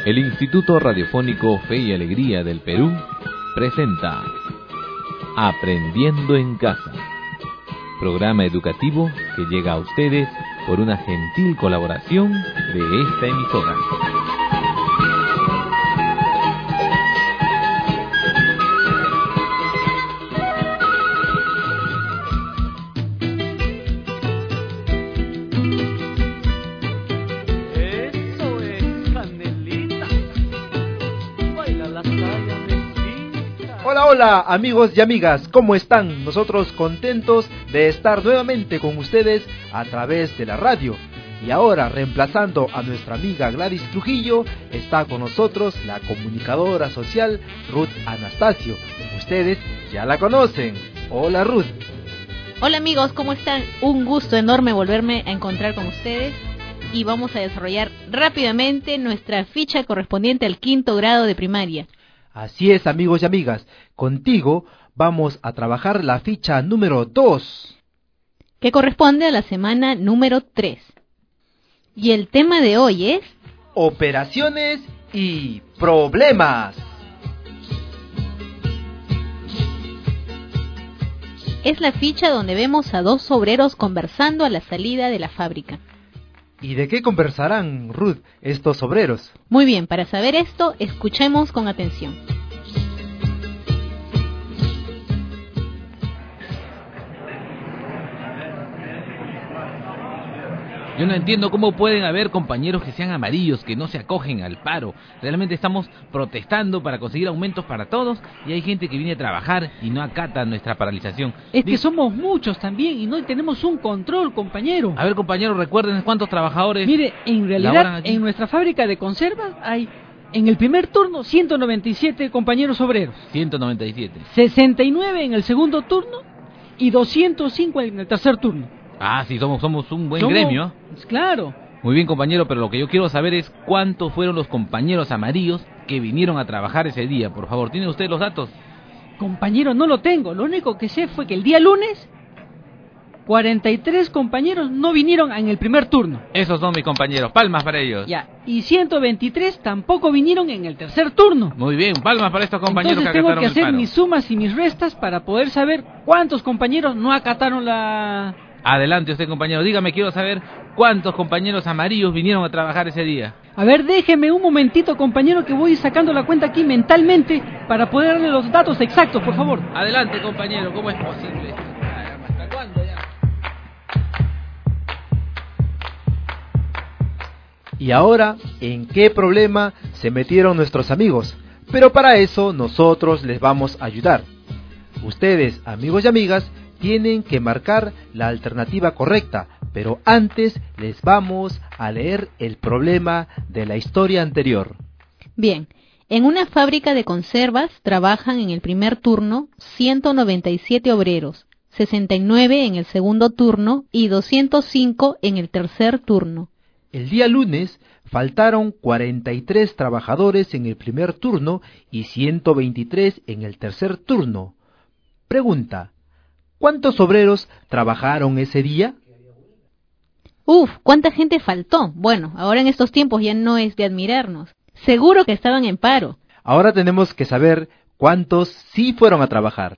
El Instituto Radiofónico Fe y Alegría del Perú presenta Aprendiendo en Casa, programa educativo que llega a ustedes por una gentil colaboración de esta emisora. Hola amigos y amigas, ¿cómo están? Nosotros contentos de estar nuevamente con ustedes a través de la radio. Y ahora, reemplazando a nuestra amiga Gladys Trujillo, está con nosotros la comunicadora social Ruth Anastasio. Ustedes ya la conocen. Hola Ruth. Hola amigos, ¿cómo están? Un gusto enorme volverme a encontrar con ustedes. Y vamos a desarrollar rápidamente nuestra ficha correspondiente al 5º grado de primaria. Así es, amigos y amigas, contigo vamos a trabajar la ficha número 2, que corresponde a la semana número 3. Y el tema de hoy es operaciones y problemas. Es la ficha donde vemos a dos obreros conversando a la salida de la fábrica. ¿Y de qué conversarán, Ruth, estos obreros? Muy bien, para saber esto, escuchemos con atención. Yo no entiendo cómo pueden haber compañeros que sean amarillos, que no se acogen al paro. Realmente estamos protestando para conseguir aumentos para todos y hay gente que viene a trabajar y no acata nuestra paralización. Es que somos muchos también y no tenemos un control, compañero. A ver, compañeros, recuerden cuántos trabajadores... Mire, en realidad, en nuestra fábrica de conservas hay, en el primer turno, 197 compañeros obreros. 197. 69 en el segundo turno y 205 en el tercer turno. Ah, sí, somos un buen gremio. Claro. Muy bien, compañero, pero lo que yo quiero saber es cuántos fueron los compañeros amarillos que vinieron a trabajar ese día. Por favor, ¿tiene usted los datos? Compañero, no lo tengo. Lo único que sé fue que el día lunes 43 compañeros no vinieron en el primer turno. Esos son mis compañeros, palmas para ellos. Ya, y 123 tampoco vinieron en el tercer turno. Muy bien, palmas para estos compañeros. Entonces que acataron tengo que hacer el paro. mis sumas y mis restas para poder saber cuántos compañeros no acataron la... Adelante usted, compañero, dígame, quiero saber cuántos compañeros amarillos vinieron a trabajar ese día. A ver, déjeme un momentito, compañero, que voy sacando la cuenta aquí mentalmente para poder darle los datos exactos, por favor. Adelante, compañero, ¿cómo es posible? ¿Hasta cuándo ya? Y ahora, ¿en qué problema se metieron nuestros amigos? Pero para eso nosotros les vamos a ayudar. Ustedes, amigos y amigas, tienen que marcar la alternativa correcta, pero antes les vamos a leer el problema de la historia anterior. Bien, en una fábrica de conservas trabajan en el primer turno 197 obreros, 69 en el segundo turno y 205 en el tercer turno. El día lunes faltaron 43 trabajadores en el primer turno y 123 en el tercer turno. Pregunta: ¿cuántos obreros trabajaron ese día? ¿Cuánta gente faltó? Bueno, ahora en estos tiempos ya no es de admirarnos. Seguro que estaban en paro. Ahora tenemos que saber cuántos sí fueron a trabajar.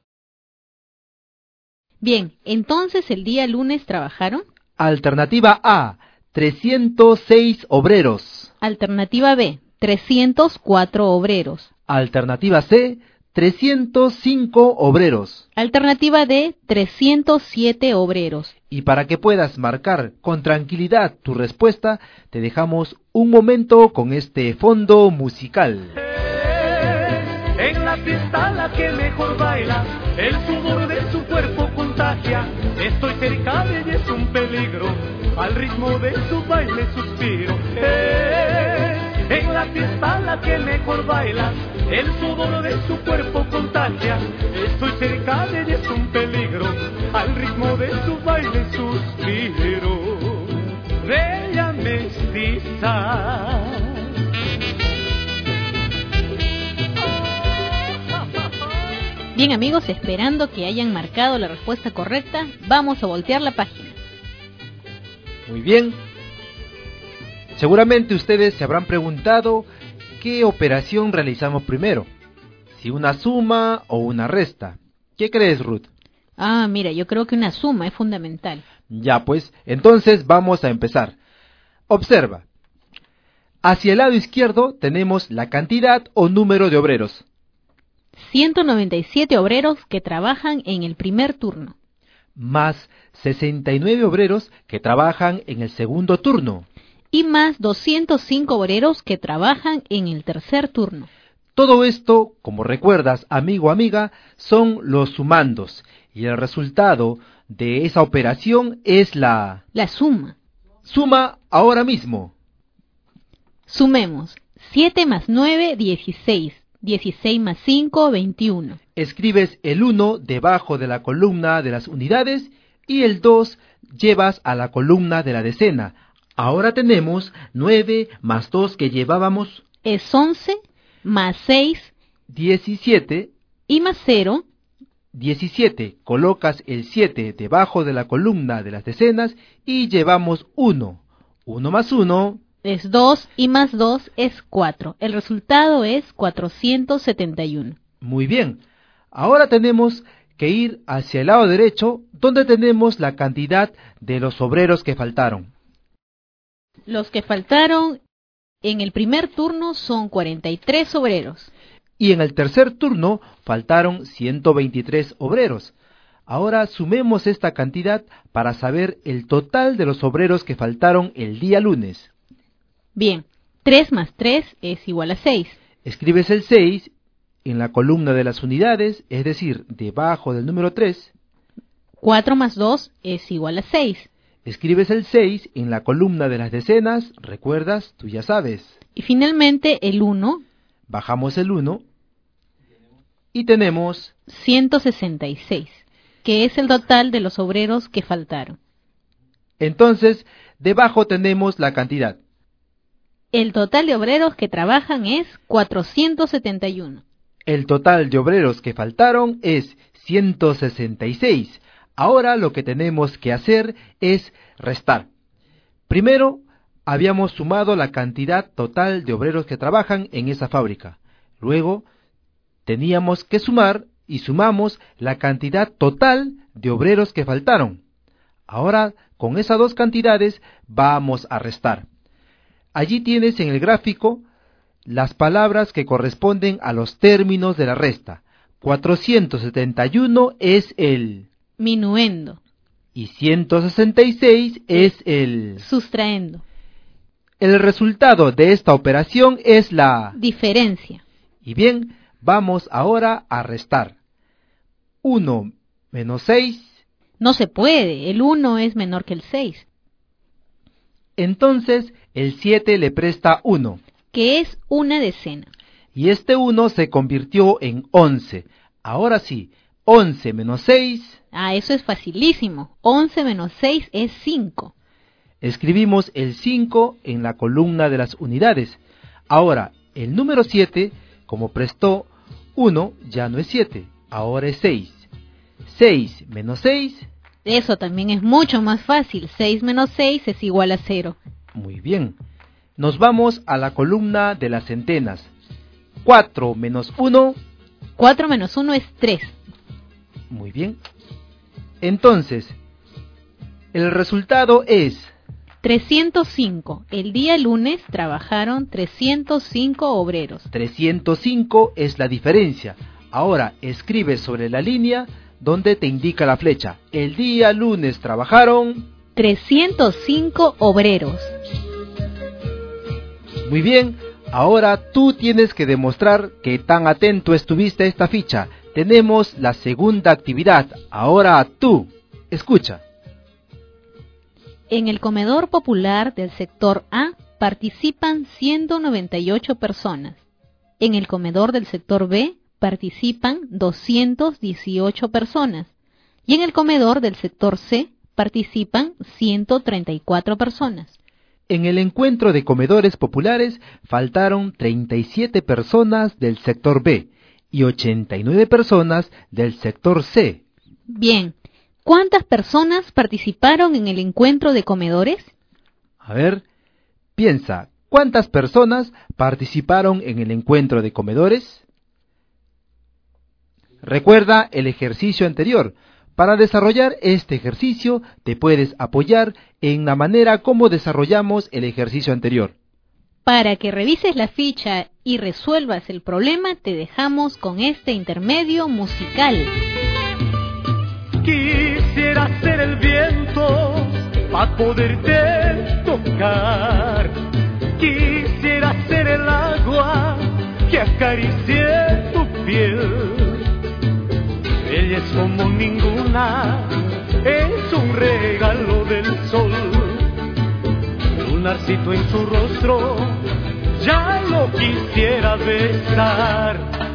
Bien, entonces el día lunes trabajaron. Alternativa A, 306 obreros. Alternativa B, 304 obreros. Alternativa C, 305 obreros. Alternativa D, 307 obreros. Y para que puedas marcar con tranquilidad tu respuesta, te dejamos un momento con este fondo musical. En la pista la que mejor baila, el sudor de su cuerpo contagia. Estoy cerca de ella, es un peligro, al ritmo de su baile suspiro. En la pista la que mejor baila, el sudor de su cuerpo contagia. Estoy cerca de ella, es un peligro, al ritmo de su baile suspiro. Bella mestiza. Bien amigos, esperando que hayan marcado la respuesta correcta, vamos a voltear la página. Muy bien. Seguramente ustedes se habrán preguntado ¿qué operación realizamos primero? ¿Si una suma o una resta? ¿Qué crees, Ruth? Ah, mira, yo creo que una suma es fundamental. Ya pues, entonces vamos a empezar. Observa. Hacia el lado izquierdo tenemos la cantidad o número de obreros. 197 obreros que trabajan en el primer turno. Más 69 obreros que trabajan en el segundo turno. Y más 205 obreros que trabajan en el tercer turno. Todo esto, como recuerdas, amigo o amiga, son los sumandos. Y el resultado de esa operación es la suma. Suma ahora mismo. Sumemos. 7 más 9, 16. 16 más 5, 21. Escribes el 1 debajo de la columna de las unidades y el 2 llevas a la columna de la decena. Ahora tenemos 9 más 2 que llevábamos. Es 11 más 6. 17. Y más 0. 17. Colocas el 7 debajo de la columna de las decenas y llevamos 1. 1 más 1. Es 2 y más 2 es 4. El resultado es 471. Muy bien. Ahora tenemos que ir hacia el lado derecho, donde tenemos la cantidad de los obreros que faltaron. Los que faltaron en el primer turno son 43 obreros. Y en el tercer turno faltaron 123 obreros. Ahora sumemos esta cantidad para saber el total de los obreros que faltaron el día lunes. Bien, 3 más 3 es igual a 6. Escribes el 6 en la columna de las unidades, es decir, debajo del número 3. 4 más 2 es igual a 6. Escribes el 6 en la columna de las decenas, recuerdas, tú ya sabes. Y finalmente el 1. Bajamos el 1 y tenemos 166, que es el total de los obreros que faltaron. Entonces, debajo tenemos la cantidad. El total de obreros que trabajan es 471. El total de obreros que faltaron es 166. Ahora lo que tenemos que hacer es restar. Primero, habíamos sumado la cantidad total de obreros que trabajan en esa fábrica. Luego, teníamos que sumar y sumamos la cantidad total de obreros que faltaron. Ahora, con esas dos cantidades, vamos a restar. Allí tienes en el gráfico las palabras que corresponden a los términos de la resta. 471 es el minuendo y 166 es el sustraendo. El resultado de esta operación es la diferencia. Y bien, vamos ahora a restar. 1 menos 6. No se puede, el 1 es menor que el 6. Entonces, el 7 le presta 1. Que es una decena. Y este 1 se convirtió en 11. Ahora sí, 11 menos 6. Ah, eso es facilísimo. 11 menos 6 es 5. Escribimos el 5 en la columna de las unidades. Ahora, el número 7, como prestó 1, ya no es 7, ahora es 6. 6 menos 6. Eso también es mucho más fácil. 6 menos 6 es igual a 0. Muy bien. Nos vamos a la columna de las centenas. 4 menos 1. 4 menos 1 es 3. Muy bien. Entonces, el resultado es 305. El día lunes trabajaron 305 obreros. 305 es la diferencia. Ahora escribe sobre la línea donde te indica la flecha. El día lunes trabajaron 305 obreros. Muy bien, ahora tú tienes que demostrar que tan atento estuviste a esta ficha. Tenemos la segunda actividad. Ahora tú, escucha. En el comedor popular del sector A participan 198 personas. En el comedor del sector B participan 218 personas. Y en el comedor del sector C participan 134 personas. En el encuentro de comedores populares faltaron 37 personas del sector B y 89 personas del sector C. Bien, ¿cuántas personas participaron en el encuentro de comedores? A ver, piensa, ¿Cuántas personas participaron en el encuentro de comedores? Recuerda el ejercicio anterior. Para desarrollar este ejercicio te puedes apoyar en la manera como desarrollamos el ejercicio anterior. Para que revises la ficha y resuelvas el problema, te dejamos con este intermedio musical. Quisiera ser el viento para poderte tocar. Quisiera ser el agua que acaricie tu piel. Ella es como ninguna, es un regalo del sol. Lunarcito en su rostro, ya lo quisiera besar.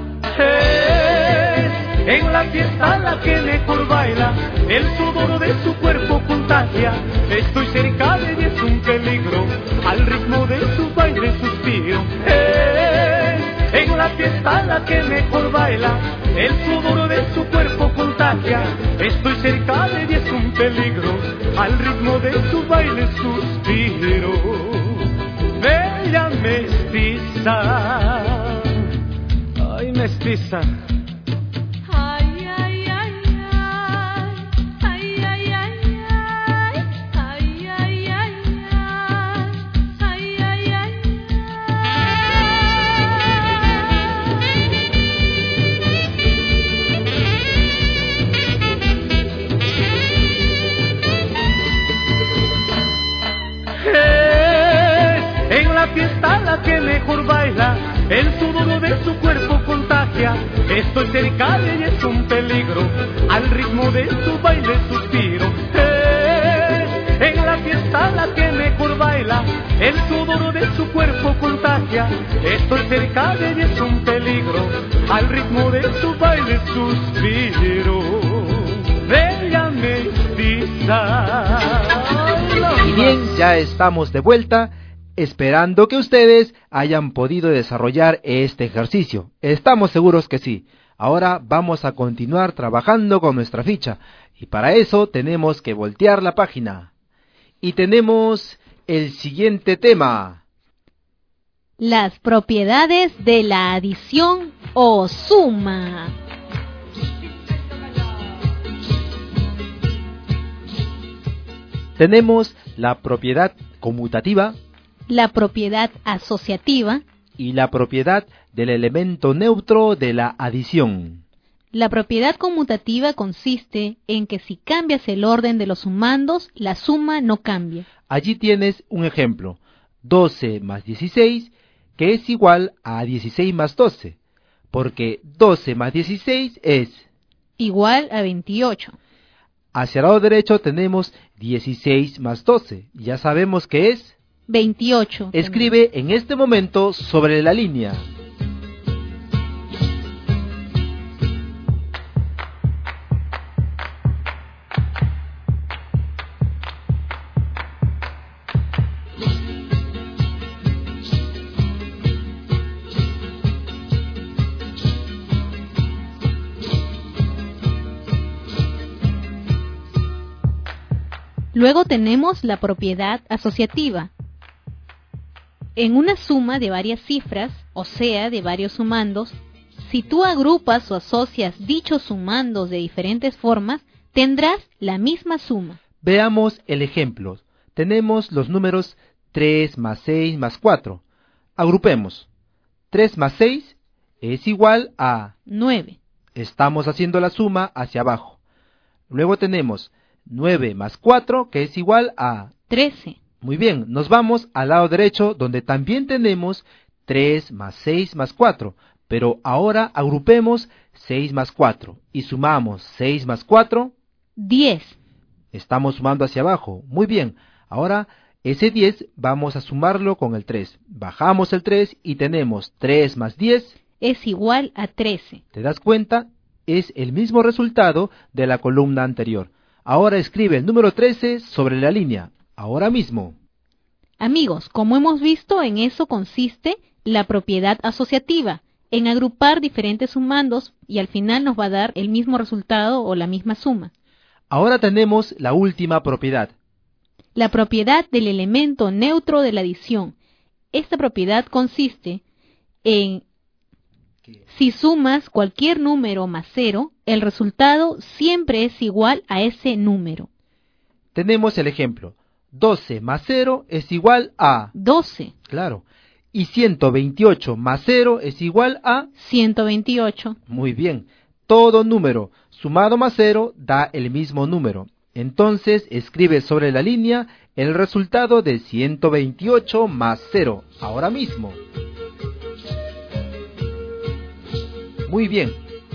Es en la fiesta la que mejor baila, el sudor de su cuerpo contagia. Estoy cerca de ella, es un peligro, al ritmo de su baile suspiro. En la fiesta la que mejor baila, el sudor de su cuerpo contagia. Estoy cerca de ella, es un peligro, al ritmo de su baile suspiro. Bella mestiza, ay mestiza. Fiesta la que mejor baila, el sudor de su cuerpo contagia. Estoy cerca de ella, es un peligro, al ritmo de su baile suspiro. En la fiesta la que mejor baila, el sudor de su cuerpo contagia. Estoy cerca de ella, es un peligro, al ritmo de su baile suspiro. Bella mestiza. Y bien, ya estamos de vuelta, esperando que ustedes hayan podido desarrollar este ejercicio. Estamos seguros que sí. Ahora vamos a continuar trabajando con nuestra ficha. Y para eso tenemos que voltear la página. Y tenemos el siguiente tema. Las propiedades de la adición o suma. Tenemos la propiedad conmutativa, la propiedad asociativa y la propiedad del elemento neutro de la adición. La propiedad conmutativa consiste en que si cambias el orden de los sumandos, la suma no cambia. Allí tienes un ejemplo, 12 más 16, que es igual a 16 más 12, porque 12 más 16 es igual a 28. Hacia el lado derecho tenemos 16 más 12, ya sabemos que es 28. Escribe en este momento sobre la línea. Luego tenemos la propiedad asociativa. En una suma de varias cifras, o sea, de varios sumandos, si tú agrupas o asocias dichos sumandos de diferentes formas, tendrás la misma suma. Veamos el ejemplo. Tenemos los números 3 más 6 más 4. Agrupemos. 3 más 6 es igual a 9. Estamos haciendo la suma hacia abajo. Luego tenemos 9 más 4, que es igual a 13. Muy bien, nos vamos al lado derecho, donde también tenemos 3 más 6 más 4, pero ahora agrupemos 6 más 4 y sumamos 6 más 4. 10. Estamos sumando hacia abajo, muy bien. Ahora ese 10 vamos a sumarlo con el 3. Bajamos el 3 y tenemos 3 más 10. Es igual a 13. ¿Te das cuenta? Es el mismo resultado de la columna anterior. Ahora escribe el número 13 sobre la línea. Ahora mismo. Amigos, como hemos visto, en eso consiste la propiedad asociativa, en agrupar diferentes sumandos y al final nos va a dar el mismo resultado o la misma suma. Ahora tenemos la última propiedad. La propiedad del elemento neutro de la adición. Esta propiedad consiste en si sumas cualquier número más 0, el resultado siempre es igual a ese número. Tenemos el ejemplo. 12 más 0 es igual a 12. Claro. Y 128 más 0 es igual a 128. Muy bien. Todo número sumado más 0 da el mismo número. Entonces escribe sobre la línea el resultado de 128 más 0 ahora mismo. Muy bien.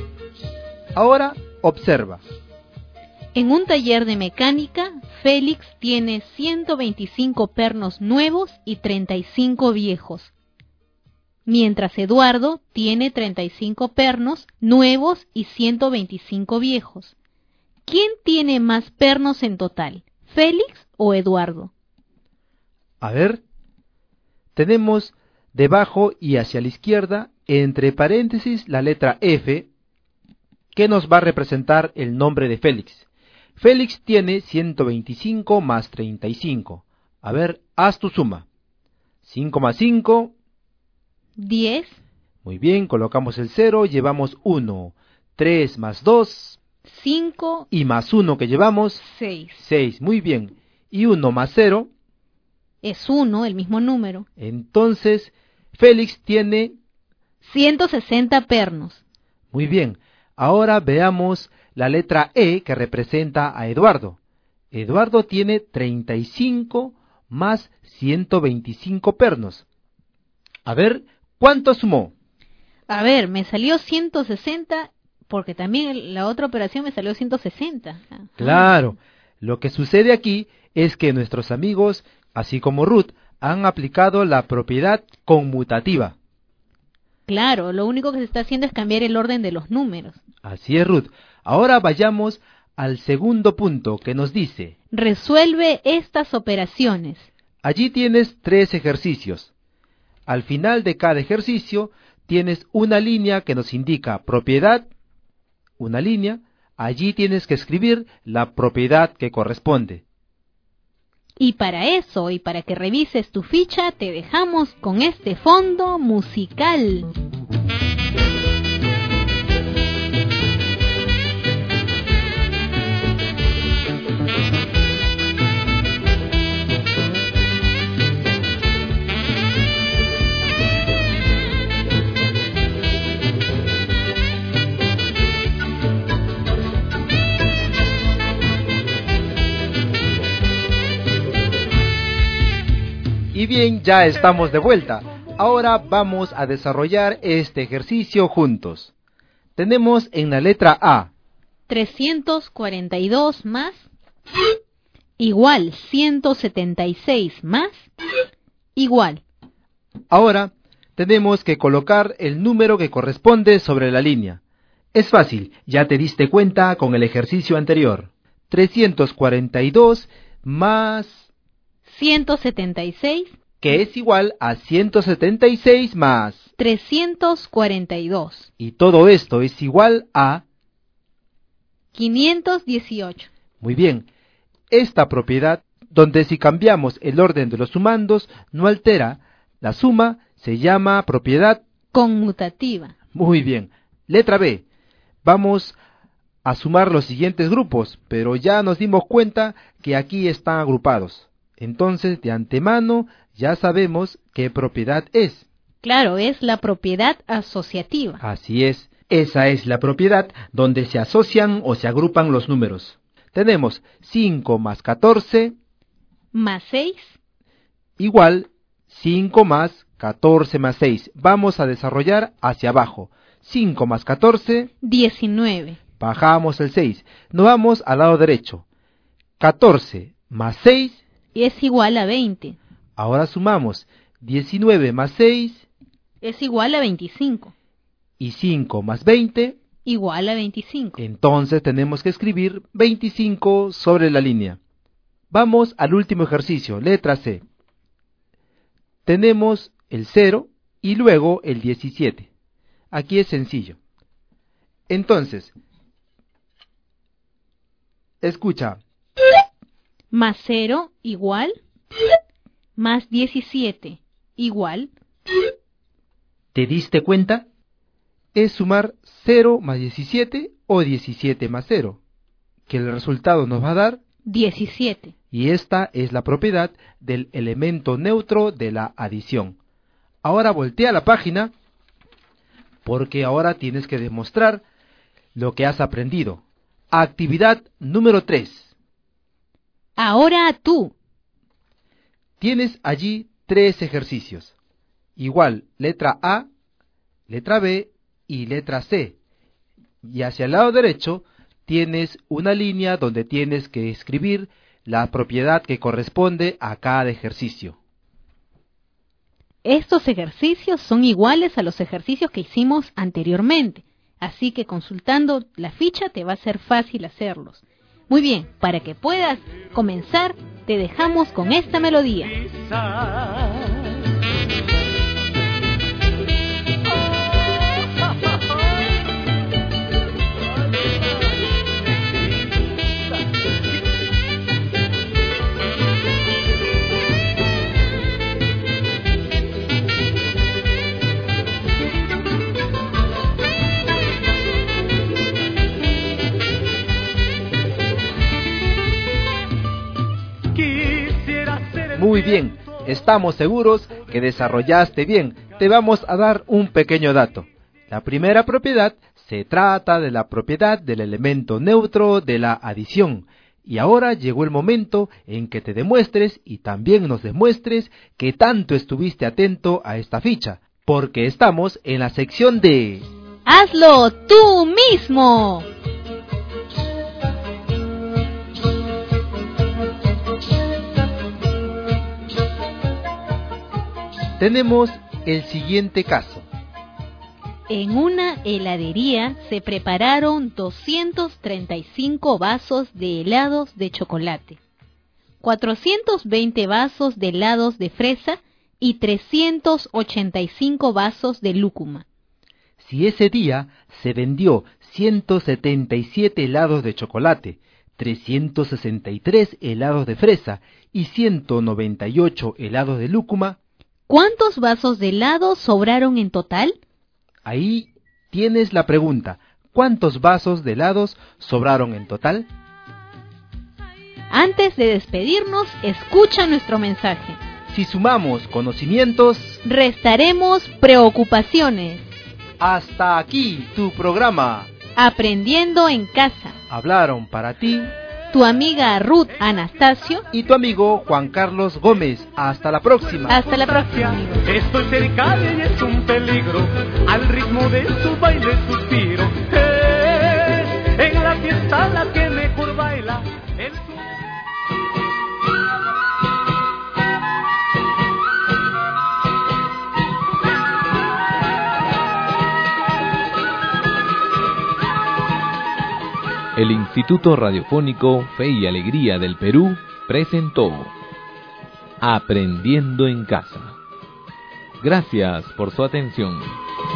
Ahora observa. En un taller de mecánica, Félix tiene 125 pernos nuevos y 35 viejos, mientras Eduardo tiene 35 pernos nuevos y 125 viejos. ¿Quién tiene más pernos en total, Félix o Eduardo? A ver, tenemos debajo y hacia la izquierda, entre paréntesis, la letra F, que nos va a representar el nombre de Félix. Félix tiene 125 más 35. A ver, haz tu suma. 5 más 5. 10. Muy bien, colocamos el 0, llevamos 1. 3 más 2. 5. Y más 1 que llevamos. 6. 6, muy bien. Y 1 más 0. Es 1, el mismo número. Entonces, Félix tiene 160 pernos. Muy bien. Ahora veamos la letra E que representa a Eduardo. Eduardo tiene 35 más 125 pernos. A ver, ¿cuánto sumó? A ver, me salió 160 porque también la otra operación me salió 160. Ajá. Claro, lo que sucede aquí es que nuestros amigos, así como Ruth, han aplicado la propiedad conmutativa. Claro, lo único que se está haciendo es cambiar el orden de los números. Así es, Ruth. Ahora vayamos al segundo punto que nos dice: resuelve estas operaciones. Allí tienes 3 ejercicios. Al final de cada ejercicio tienes una línea que nos indica propiedad, una línea. Allí tienes que escribir la propiedad que corresponde. Y para eso, y para que revises tu ficha, te dejamos con este fondo musical. Y bien, ya estamos de vuelta. Ahora vamos a desarrollar este ejercicio juntos. Tenemos en la letra A 342 más igual 176 más igual. Ahora tenemos que colocar el número que corresponde sobre la línea. Es fácil, ya te diste cuenta con el ejercicio anterior. 342 más 176, que es igual a 176 más 342. Y todo esto es igual a 518. Muy bien. Esta propiedad, donde si cambiamos el orden de los sumandos no altera la suma, se llama propiedad conmutativa. Muy bien. Letra B. Vamos a sumar los siguientes grupos, pero ya nos dimos cuenta que aquí están agrupados. Entonces, de antemano, ya sabemos qué propiedad es. Claro, es la propiedad asociativa. Así es. Esa es la propiedad donde se asocian o se agrupan los números. Tenemos 5 más 14 más 6 igual 5 más 14 más 6. Vamos a desarrollar hacia abajo. 5 más 14, 19. Bajamos el 6. Nos vamos al lado derecho. 14 más 6 es igual a 20. Ahora sumamos 19 más 6 es igual a 25. Y 5 más 20 igual a 25. Entonces tenemos que escribir 25 sobre la línea. Vamos al último ejercicio, letra C. Tenemos el 0 y luego el 17. Aquí es sencillo. Entonces, escucha. Más 0 igual, más 17 igual. ¿Te diste cuenta? Es sumar 0 más 17 o 17 más 0, que el resultado nos va a dar 17. Y esta es la propiedad del elemento neutro de la adición. Ahora voltea la página, porque ahora tienes que demostrar lo que has aprendido. Actividad número 3. Ahora tú. Tienes allí 3 ejercicios. Igual, letra A, letra B y letra C. Y hacia el lado derecho tienes una línea donde tienes que escribir la propiedad que corresponde a cada ejercicio. Estos ejercicios son iguales a los ejercicios que hicimos anteriormente, así que consultando la ficha te va a ser fácil hacerlos. Muy bien, para que puedas comenzar, te dejamos con esta melodía. Muy bien, estamos seguros que desarrollaste bien. Te vamos a dar un pequeño dato. La primera propiedad se trata de la propiedad del elemento neutro de la adición. Y ahora llegó el momento en que te demuestres y también nos demuestres que tanto estuviste atento a esta ficha, porque estamos en la sección de... ¡Hazlo tú mismo! Tenemos el siguiente caso. En una heladería se prepararon 235 vasos de helados de chocolate, 420 vasos de helados de fresa y 385 vasos de lúcuma. Si ese día se vendió 177 helados de chocolate, 363 helados de fresa y 198 helados de lúcuma, ¿cuántos vasos de helado sobraron en total? Ahí tienes la pregunta. ¿Cuántos vasos de helados sobraron en total? Antes de despedirnos, escucha nuestro mensaje. Si sumamos conocimientos, restaremos preocupaciones. Hasta aquí tu programa. Aprendiendo en casa. Hablaron para ti tu amiga Ruth Anastasio y tu amigo Juan Carlos Gómez. Hasta la próxima. Hasta la próxima, amigos. Estoy cerca de ella, es un peligro. Al ritmo de su baile suspiro. En la fiesta la que mejor baila. El Instituto Radiofónico Fe y Alegría del Perú presentó Aprendiendo en Casa. Gracias por su atención.